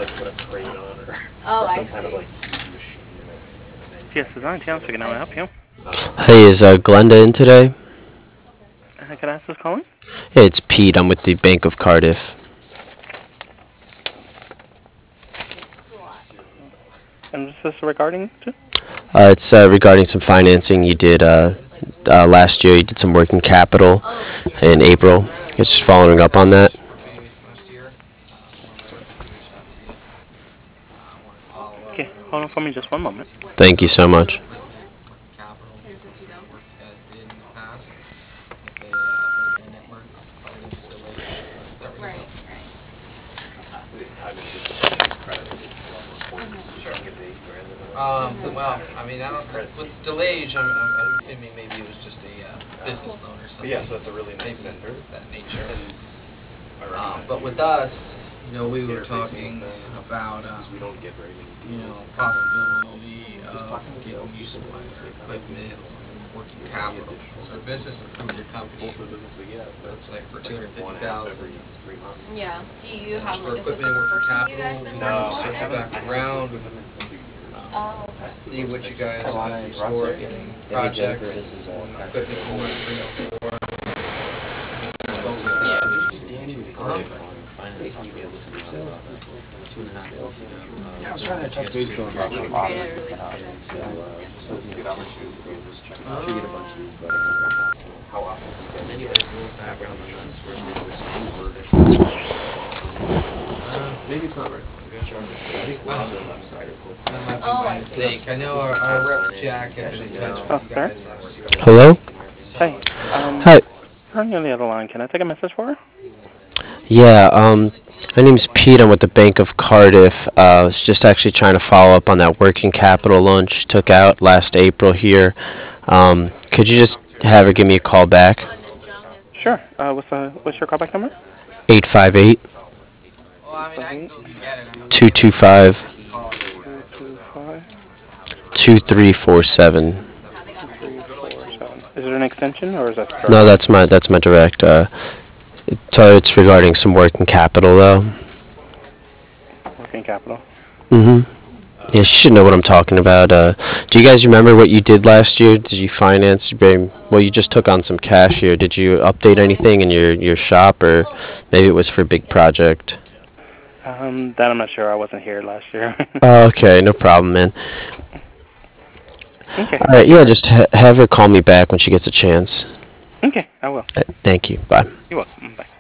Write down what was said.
Oh, I see. CS Design, Tim, so can I help you? Hey, is Glenda in today? Can I ask who's calling? Hey, it's Pete. I'm with the Bank of Cardiff. And this is regarding to? It's regarding some financing you did last year. You did some working capital in April. It's just following up on that. Okay, hold on for me just one moment. Thank you so much. Right, right. Well, I mean, I don't, with delays, I'm assuming maybe it was just a business loan or something. Yeah, so that's a really nice Maybe vendor. that nature. I recommend But with us, we were talking about, we don't get very many possibility of getting you some equipment, working capital. So business approved your company, looks like for 250,000. Yeah. Do you have For like a equipment specific and working person you capital, guys been we working can with? circle back around, Oh, okay. see what you guys can for any projects, equipment you want to bring forward. I was trying to touch base on You can create a relationship. maybe it's not right. Oh, I see. Mistake. I know our rep Jack had been in touch Oh, with you sir? guys. Hello? Hey, Hi. you're on the other line. Can I take a message for her? Yeah, my name's Pete. I'm with the Bank of Cardiff. I was just actually trying to follow up on that working capital loan she took out last April here. Could you just have her give me a call back? Sure. What's your callback number? 858 858 225 225 2347. 2347. Is it an extension or is that direct? No, that's my direct. So it's regarding some working capital though. Working capital. Mhm. Yeah, she should know what I'm talking about. Do you guys remember what you did last year? Did you finance? Well, you just took on some cash here. Did you update anything in your shop, or maybe it was for a big project? That I'm not sure. I wasn't here last year. Oh, okay, no problem, man. Okay. All right, yeah, just have her call me back when she gets a chance. Okay, I will. Thank you. Bye. You're welcome. Bye.